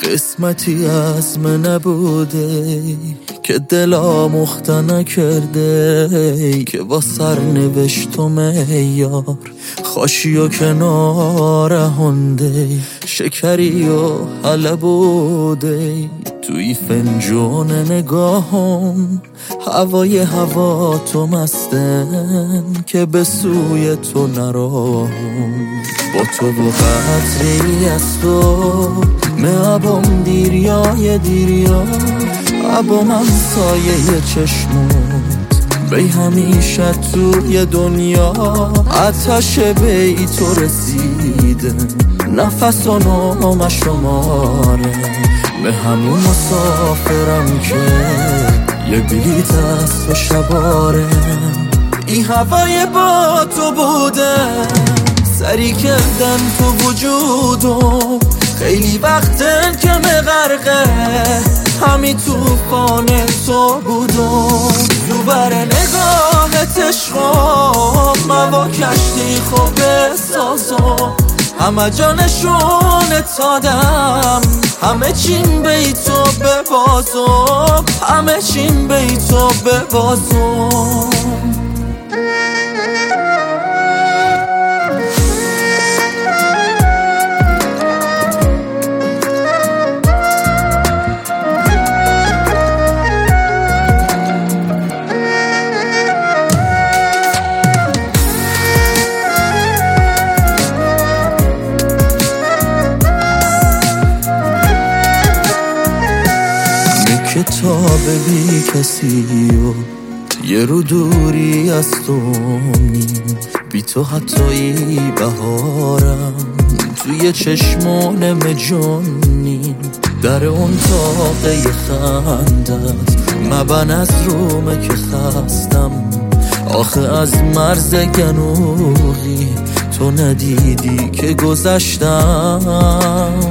قسمتی از من نبوده که دلا مخته نکرده، که با سرنوشت و معیار خاشی و کنار هنده، شکری و حله بوده توی فنجون نگاهم. هوا تو مستن که به سوی تو نراهم. با تو و قطری از تو معبام دیریای عبام همسایه چشمات بی همیشه توی دنیا. آتش بی تو رسیده نفس و نام شماره، به همون مسافرم که یه بلیت است و شباره. این هوای با تو بوده سری کردن تو وجودم، خیلی وقته که مغرقه همین توفان تو بودم. تو بر نگاهت عشقم موا کشتی خوب بسازم، همه جا نشونت دادم، همه چیم بی تو ببازم، همه چیم بی تو ببازم. کتاب بی کسی و یه رو دوری از تو نیم، بی تو حتی بهارم توی چشمانم جونیم. در اون تاقه خندت مبن از رومه که خستم، آخه از مرز گنوغی تو ندیدی که گذشتم.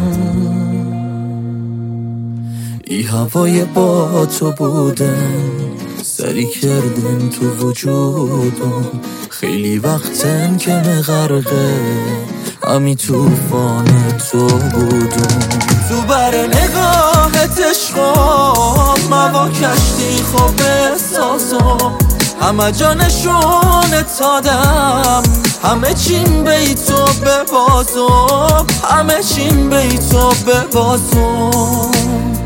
ای هوای با تو بودن سری کردن تو وجودم، خیلی وقتن که مغرقه همی توفان تو بودم. تو بر نگاهت عشقم موا کشتی خوب بسازم، همه جا نشونت دادم، همه چیم بی تو ببازم، همه چیم بی تو ببازم.